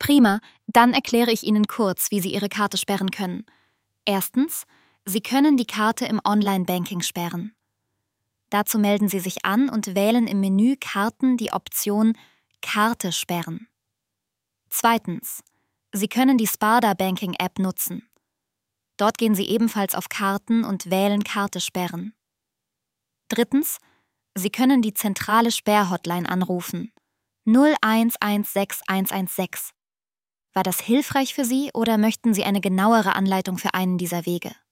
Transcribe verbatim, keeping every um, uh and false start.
Prima, dann erkläre ich Ihnen kurz, wie Sie Ihre Karte sperren können. Erstens, Sie können die Karte im Online-Banking sperren. Dazu melden Sie sich an und wählen im Menü Karten die Option Karte sperren. Zweitens, Sie können die Sparda Banking App nutzen. Dort gehen Sie ebenfalls auf Karten und wählen Karte sperren. Drittens, Sie können die zentrale Sperrhotline anrufen. null eins eins sechs eins eins sechs. War das hilfreich für Sie oder möchten Sie eine genauere Anleitung für einen dieser Wege?